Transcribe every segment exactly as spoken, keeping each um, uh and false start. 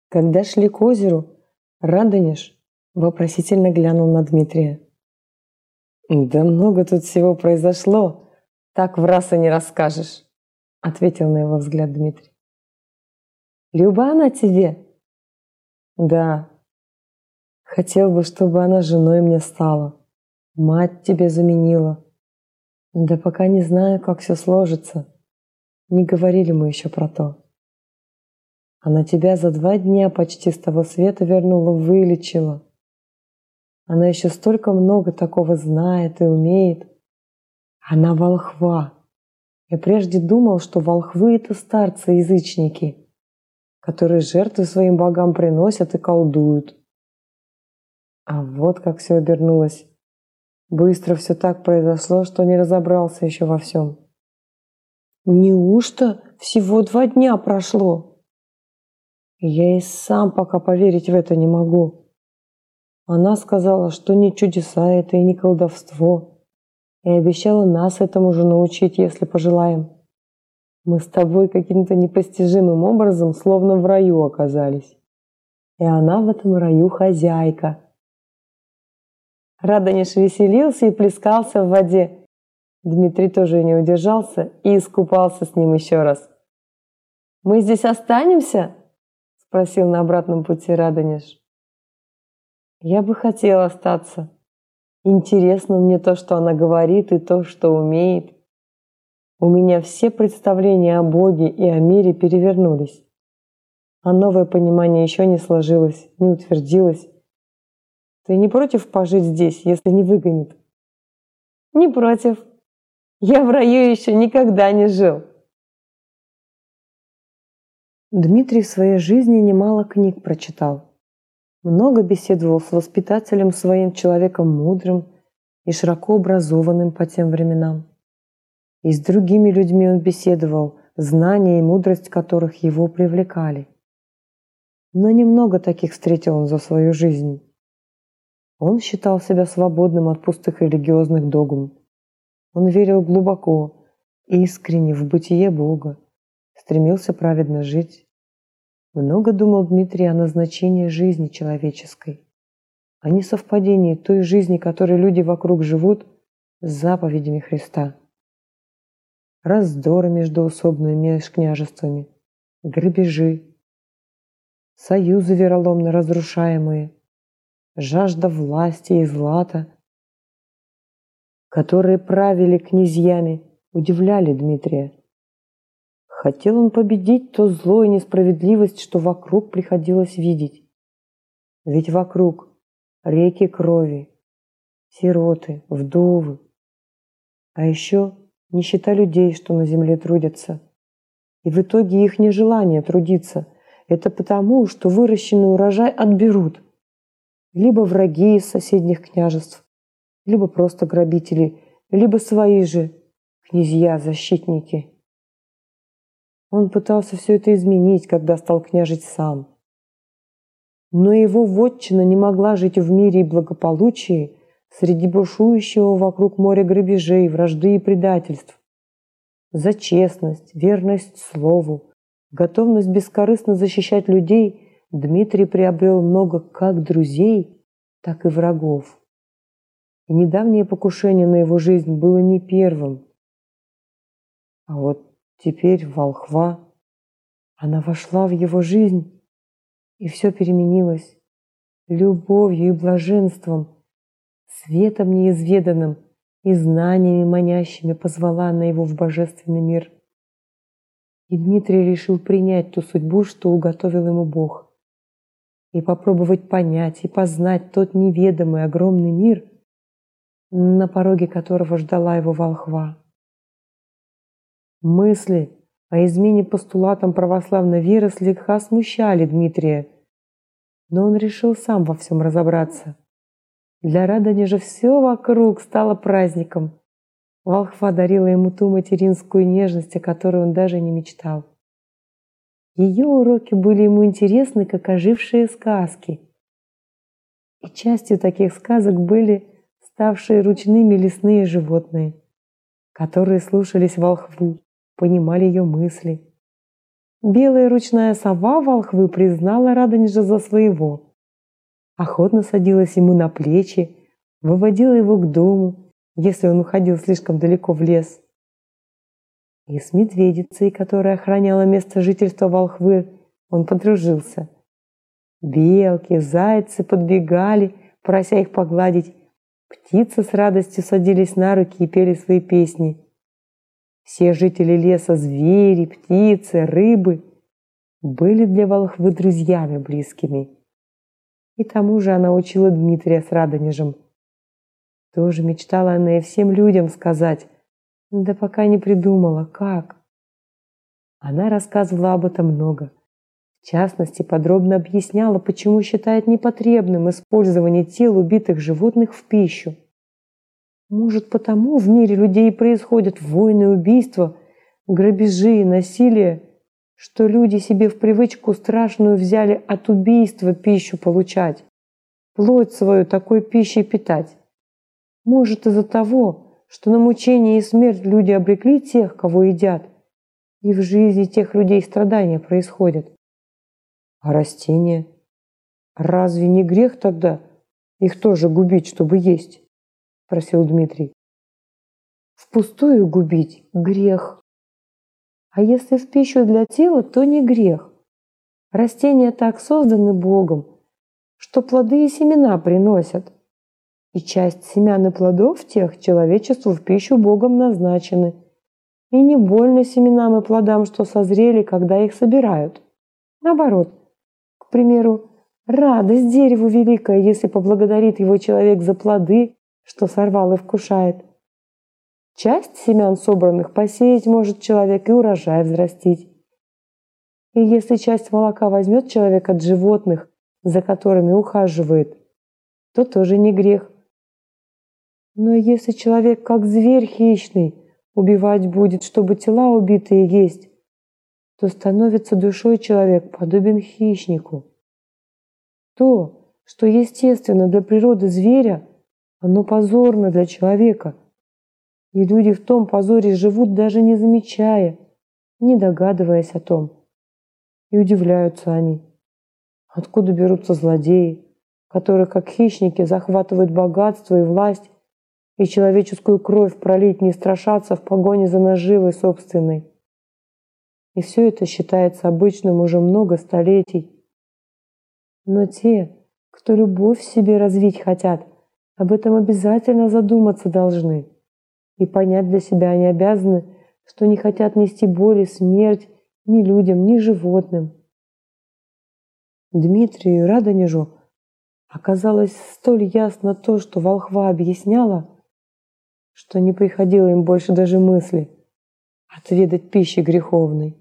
Когда шли к озеру, Радонеж вопросительно глянул на Дмитрия. «Да много тут всего произошло, так в раз и не расскажешь», — ответил на его взгляд Дмитрий. «Люба она тебе?» «Да. Хотел бы, чтобы она женой мне стала. Мать тебе заменила. Да пока не знаю, как все сложится. Не говорили мы еще про то. Она тебя за два дня почти с того света вернула, вылечила. Она еще столько много такого знает и умеет. Она волхва. Я прежде думал, что волхвы — это старцы-язычники, которые жертвы своим богам приносят и колдуют. А вот как все обернулось. Быстро все так произошло, что не разобрался еще во всем. Неужто всего два дня прошло? Я и сам пока поверить в это не могу. Она сказала, что не чудеса это и не колдовство, и обещала нас этому же научить, если пожелаем. Мы с тобой каким-то непостижимым образом словно в раю оказались. И она в этом раю хозяйка. Радонеж веселился и плескался в воде. Дмитрий тоже не удержался и искупался с ним еще раз. «Мы здесь останемся?» — спросил на обратном пути Радонеж. «Я бы хотел остаться. Интересно мне то, что она говорит, и то, что умеет. У меня все представления о Боге и о мире перевернулись. А новое понимание еще не сложилось, не утвердилось. Ты не против пожить здесь, если не выгонит?» «Не против. Я в раю еще никогда не жил». Дмитрий в своей жизни немало книг прочитал. Много беседовал с воспитателем своим, человеком мудрым и широко образованным по тем временам. И с другими людьми он беседовал, знания и мудрость которых его привлекали. Но немного таких встретил он за свою жизнь. Он считал себя свободным от пустых религиозных догм. Он верил глубоко, искренне в бытие Бога, стремился праведно жить. Много думал Дмитрий о назначении жизни человеческой, о несовпадении той жизни, которой люди вокруг живут, с заповедями Христа. Раздоры междоусобные между княжествами, грабежи, союзы вероломно разрушаемые, жажда власти и злата, которые правили князьями, удивляли Дмитрия. Хотел он победить то зло и несправедливость, что вокруг приходилось видеть. Ведь вокруг реки крови, сироты, вдовы, а еще нищета людей, что на земле трудятся. И в итоге их нежелание трудиться – это потому, что выращенный урожай отберут. Либо враги из соседних княжеств, либо просто грабители, либо свои же князья-защитники. Он пытался все это изменить, когда стал княжить сам. Но его вотчина не могла жить в мире и благополучии среди бушующего вокруг моря грабежей, вражды и предательств. За честность, верность слову, готовность бескорыстно защищать людей Дмитрий приобрел много как друзей, так и врагов. И недавнее покушение на его жизнь было не первым. А вот теперь волхва, она вошла в его жизнь, и все переменилось. Любовью и блаженством, светом неизведанным и знаниями манящими позвала она его в божественный мир. И Дмитрий решил принять ту судьбу, что уготовил ему Бог, и попробовать понять и познать тот неведомый огромный мир, на пороге которого ждала его волхва. Мысли о измене постулатам православной веры слегка смущали Дмитрия, но он решил сам во всем разобраться. Для Радонежа все вокруг стало праздником. Волхва дарила ему ту материнскую нежность, о которой он даже не мечтал. Ее уроки были ему интересны, как ожившие сказки. И частью таких сказок были ставшие ручными лесные животные, которые слушались волхву, понимали ее мысли. Белая ручная сова волхвы признала Радонежа за своего. Охотно садилась ему на плечи, выводила его к дому, если он уходил слишком далеко в лес. И с медведицей, которая охраняла место жительства волхвы, он подружился. Белки, зайцы подбегали, прося их погладить. Птицы с радостью садились на руки и пели свои песни. Все жители леса, звери, птицы, рыбы были для волхвы друзьями близкими. И тому же она учила Дмитрия с Радонежем. Тоже мечтала она и всем людям сказать, да пока не придумала, как. Она рассказывала об этом много. В частности, подробно объясняла, почему считает непотребным использование тел убитых животных в пищу. Может, потому в мире людей происходят войны, убийства, грабежи и насилие, что люди себе в привычку страшную взяли от убийства пищу получать, плоть свою такой пищей питать. Может, из-за того, что на мучение и смерть люди обрекли тех, кого едят, и в жизни тех людей страдания происходят. А растения? Разве не грех тогда их тоже губить, чтобы есть? Спросил Дмитрий. Впустую губить – грех. А если в пищу для тела, то не грех. Растения так созданы Богом, что плоды и семена приносят. И часть семян и плодов тех человечеству в пищу Богом назначены. И не больно семенам и плодам, что созрели, когда их собирают. Наоборот, к примеру, радость дереву великая, если поблагодарит его человек за плоды, что сорвал и вкушает. Часть семян собранных посеять может человек и урожай взрастить. И если часть молока возьмет человек от животных, за которыми ухаживает, то тоже не грех. Но если человек, как зверь хищный, убивать будет, чтобы тела убитые есть, то становится душой человек подобен хищнику. То, что естественно для природы зверя, оно позорно для человека. И люди в том позоре живут, даже не замечая, не догадываясь о том. И удивляются они. Откуда берутся злодеи, которые, как хищники, захватывают богатство и власть, и человеческую кровь пролить не страшатся в погоне за наживой собственной. И все это считается обычным уже много столетий. Но те, кто любовь в себе развить хотят, об этом обязательно задуматься должны. И понять для себя они обязаны, что не хотят нести боль и смерть ни людям, ни животным. Дмитрию и Радонежу оказалось столь ясно то, что волхва объясняла, что не приходило им больше даже мысли отведать пищи греховной.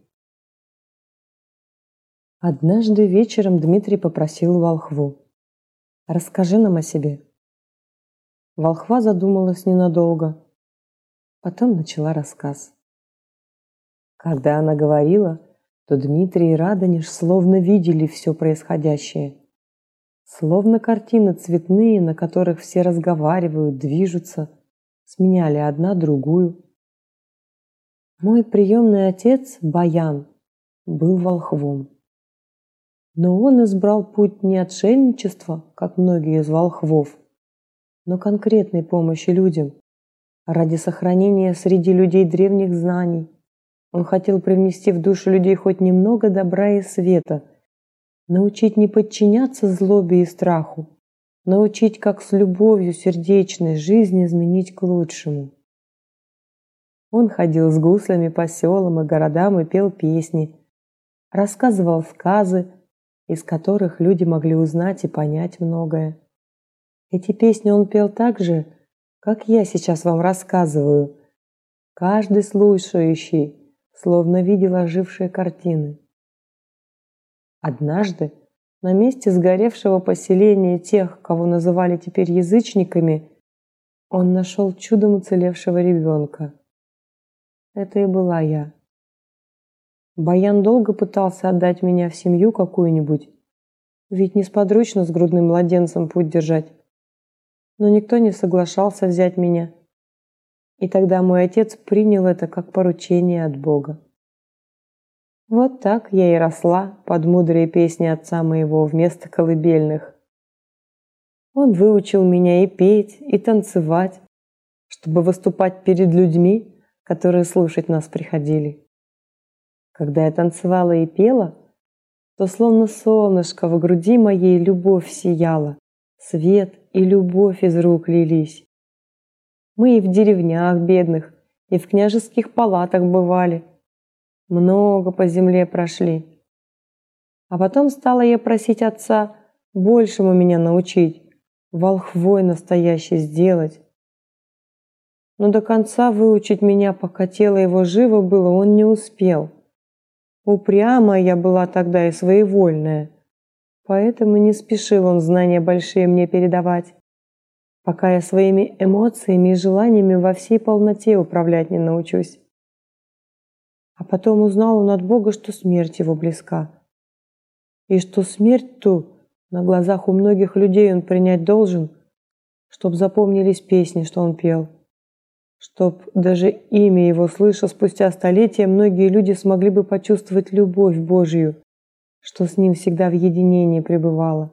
Однажды вечером Дмитрий попросил волхву: «Расскажи нам о себе». Волхва задумалась ненадолго, потом начала рассказ. Когда она говорила, то Дмитрий и Радонеж словно видели все происходящее. Словно картины цветные, на которых все разговаривают, движутся, сменяли одна другую. Мой приемный отец, Баян, был волхвом. Но он избрал путь не отшельничества, как многие из волхвов, но конкретной помощи людям, ради сохранения среди людей древних знаний. Он хотел привнести в души людей хоть немного добра и света, научить не подчиняться злобе и страху, научить, как с любовью сердечной жизнь изменить к лучшему. Он ходил с гуслями по селам и городам и пел песни, рассказывал сказы, из которых люди могли узнать и понять многое. Эти песни он пел так же, как я сейчас вам рассказываю. Каждый слушающий словно видел ожившие картины. Однажды на месте сгоревшего поселения тех, кого называли теперь язычниками, он нашел чудом уцелевшего ребенка. Это и была я. Баян долго пытался отдать меня в семью какую-нибудь, ведь несподручно с грудным младенцем путь держать. Но никто не соглашался взять меня. И тогда мой отец принял это как поручение от Бога. Вот так я и росла под мудрые песни отца моего вместо колыбельных. Он выучил меня и петь, и танцевать, чтобы выступать перед людьми, которые слушать нас приходили. Когда я танцевала и пела, то словно солнышко в груди моей любовь сияла, свет и любовь из рук лились. Мы и в деревнях бедных, и в княжеских палатах бывали, много по земле прошли. А потом стала я просить отца большему меня научить, волхвой настоящий сделать. Но до конца выучить меня, пока тело его живо было, он не успел. Упрямая я была тогда и своевольная, поэтому не спешил он знания большие мне передавать, пока я своими эмоциями и желаниями во всей полноте управлять не научусь. А потом узнал он от Бога, что смерть его близка, и что смерть ту на глазах у многих людей он принять должен, чтоб запомнились песни, что он пел, чтоб даже имя его, слыша спустя столетия, многие люди смогли бы почувствовать любовь Божью, что с ним всегда в единении пребывала.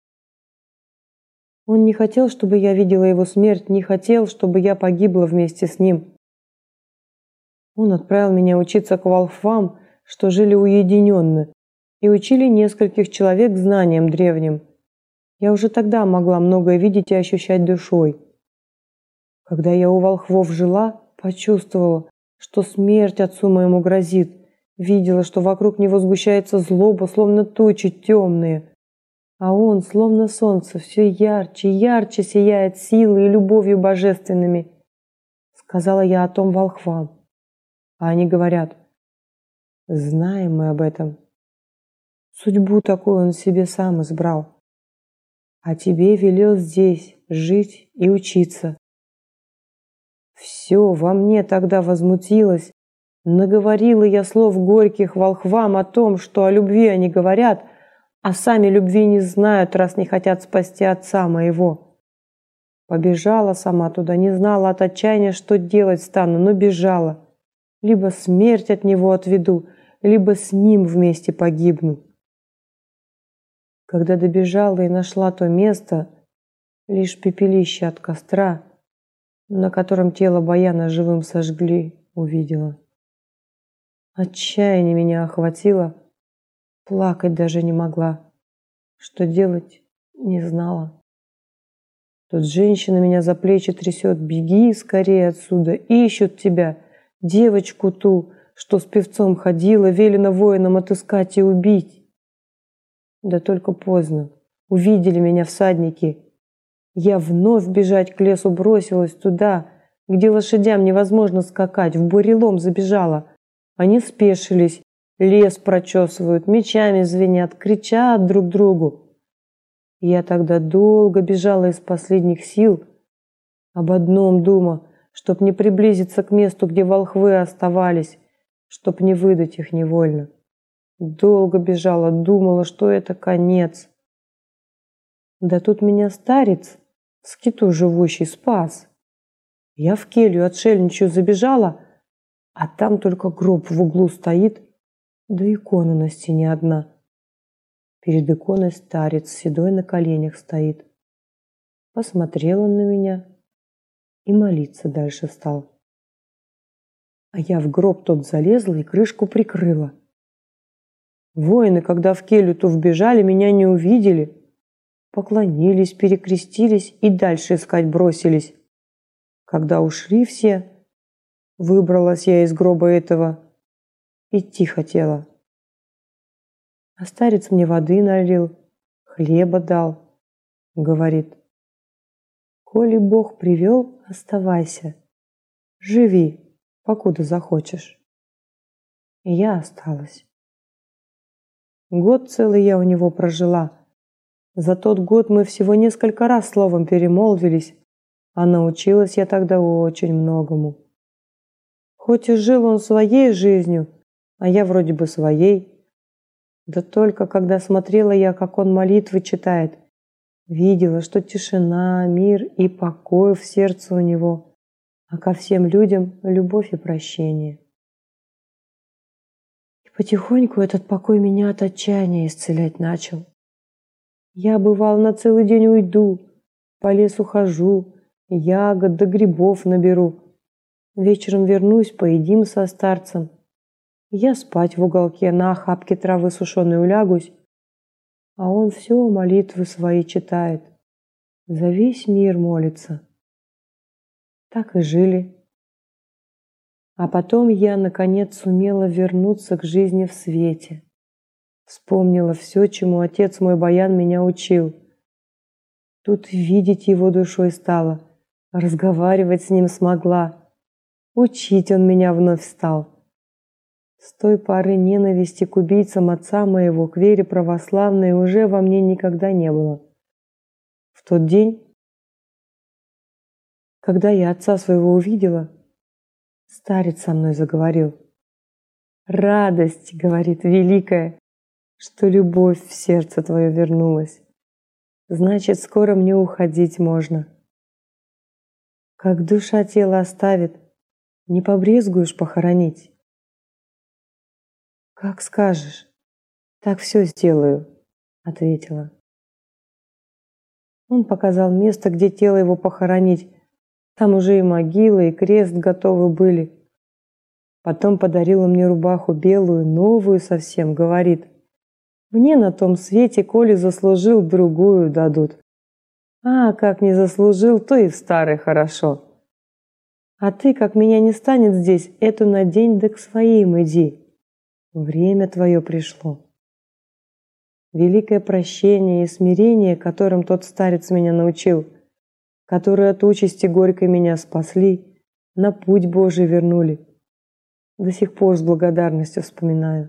Он не хотел, чтобы я видела его смерть, не хотел, чтобы я погибла вместе с ним. Он отправил меня учиться к волхвам, что жили уединенно, и учили нескольких человек знаниям древним. Я уже тогда могла многое видеть и ощущать душой. Когда я у волхвов жила, почувствовала, что смерть отцу моему грозит, видела, что вокруг него сгущается злоба, словно тучи темные, а он, словно солнце, все ярче и ярче сияет силой и любовью божественными. Сказала я о том волхвам. А они говорят: знаем мы об этом. Судьбу такую он себе сам избрал. А тебе велел здесь жить и учиться. Все во мне тогда возмутилось. Наговорила я слов горьких волхвам о том, что о любви они говорят, а сами любви не знают, раз не хотят спасти отца моего. Побежала сама туда, не знала от отчаяния, что делать стану, но бежала. Либо смерть от него отведу, либо с ним вместе погибну. Когда добежала и нашла то место, лишь пепелище от костра, на котором тело Баяна живым сожгли, увидела. Отчаяние меня охватило, плакать даже не могла, что делать не знала. Тут женщина меня за плечи трясет: беги скорее отсюда, ищут тебя, девочку ту, что с певцом ходила, велено воинам отыскать и убить. Да только поздно, увидели меня всадники. Я вновь бежать к лесу бросилась туда, где лошадям невозможно скакать, в бурелом забежала. Они спешились, лес прочесывают, мечами звенят, кричат друг другу. Я тогда долго бежала из последних сил, об одном дума, чтоб не приблизиться к месту, где волхвы оставались, чтоб не выдать их невольно. Долго бежала, думала, что это конец. Да тут меня старец, в скиту живущий, спас. Я в келью отшельничью забежала, а там только гроб в углу стоит, да икона на стене одна. Перед иконой старец седой на коленях стоит. Посмотрел он на меня и молиться дальше стал. А я в гроб тот залезла и крышку прикрыла. Воины, когда в келью ту вбежали, меня не увидели. Поклонились, перекрестились и дальше искать бросились. Когда ушли все, выбралась я из гроба этого, идти хотела. А старец мне воды налил, хлеба дал. Говорит: коли Бог привел, оставайся, живи, покуда захочешь. И я осталась. Год целый я у него прожила. За тот год мы всего несколько раз словом перемолвились, а научилась я тогда очень многому. Хоть и жил он своей жизнью, а я вроде бы своей, да только когда смотрела я, как он молитвы читает, видела, что тишина, мир и покой в сердце у него, а ко всем людям любовь и прощение. Потихоньку этот покой меня от отчаяния исцелять начал. Я, бывал, на целый день уйду, по лесу хожу, ягод да грибов наберу. Вечером вернусь, поедим со старцем. Я спать в уголке на охапке травы сушеной улягусь, а он все молитвы свои читает, за весь мир молится. Так и жили. А потом я, наконец, сумела вернуться к жизни в свете. Вспомнила все, чему отец мой Баян меня учил. Тут видеть его душой стала, разговаривать с ним смогла. Учить он меня вновь стал. С той поры ненависти к убийцам отца моего, к вере православной, уже во мне никогда не было. В тот день, когда я отца своего увидела, старец со мной заговорил. «Радость, — говорит, — великая, что любовь в сердце твое вернулась. Значит, скоро мне уходить можно. Как душа тело оставит, не побрезгуешь похоронить?» «Как скажешь, так все сделаю», — ответила. Он показал место, где тело его похоронить. Там уже и могила, и крест готовы были. Потом подарил он мне рубаху белую, новую совсем, говорит: «Мне на том свете, коли заслужил, другую дадут. А как не заслужил, то и в старой хорошо. А ты, как меня не станет здесь, эту надень да к своим иди. Время твое пришло». Великое прощение и смирение, которым тот старец меня научил, которые от участи горькой меня спасли, на путь Божий вернули, до сих пор с благодарностью вспоминаю.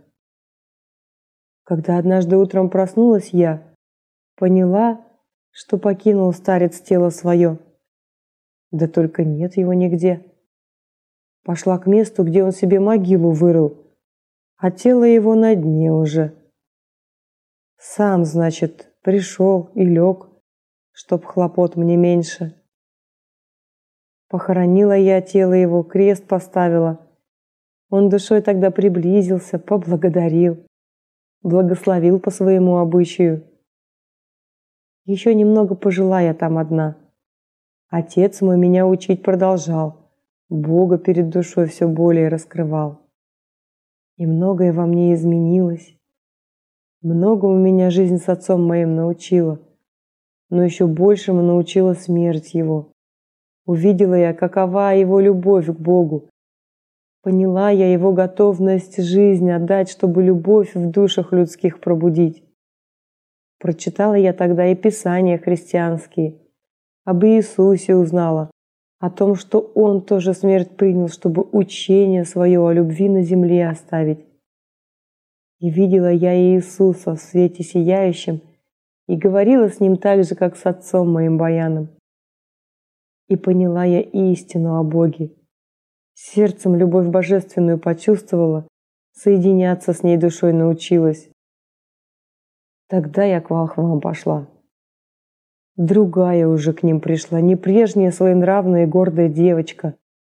Когда однажды утром проснулась я, поняла, что покинул старец тело свое. Да только нет его нигде. Пошла к месту, где он себе могилу вырыл, а тело его на дне уже. Сам, значит, пришел и лег, чтоб хлопот мне меньше. Похоронила я тело его, крест поставила. Он душой тогда приблизился, поблагодарил, благословил по своему обычаю. Еще немного пожила я там одна. Отец мой меня учить продолжал, Бога перед душой все более раскрывал. И многое во мне изменилось. Многому меня жизнь с отцом моим научила, но еще большему научила смерть его. Увидела я, какова его любовь к Богу. Поняла я его готовность жизнь отдать, чтобы любовь в душах людских пробудить. Прочитала я тогда и писания христианские. Об Иисусе узнала, о том, что Он тоже смерть принял, чтобы учение свое о любви на земле оставить. И видела я Иисуса в свете сияющем и говорила с Ним так же, как с отцом моим Баяном. И поняла я истину о Боге. Сердцем любовь божественную почувствовала, соединяться с ней душой научилась. Тогда я к волхвам пошла. Другая уже к ним пришла, не прежняя своенравная и гордая девочка.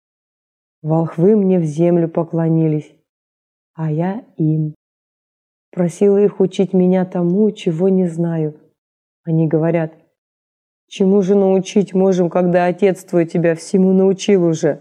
Волхвы мне в землю поклонились, а я им. Просила их учить меня тому, чего не знаю. Они говорят: «Чему же научить можем, когда отец твой тебя всему научил уже?»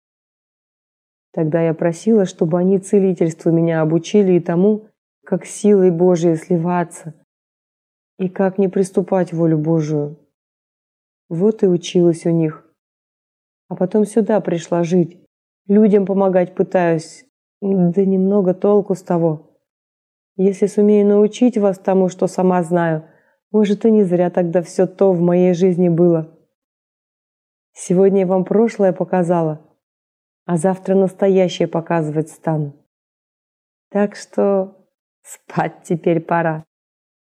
Тогда я просила, чтобы они целительству меня обучили и тому, как силой Божией сливаться, и как не приступать волю Божию. Вот и училась у них. А потом сюда пришла жить. Людям помогать пытаюсь, да немного толку с того. Если сумею научить вас тому, что сама знаю, может, и не зря тогда все то в моей жизни было. Сегодня я вам прошлое показала, а завтра настоящее показывать стану. Так что спать теперь пора.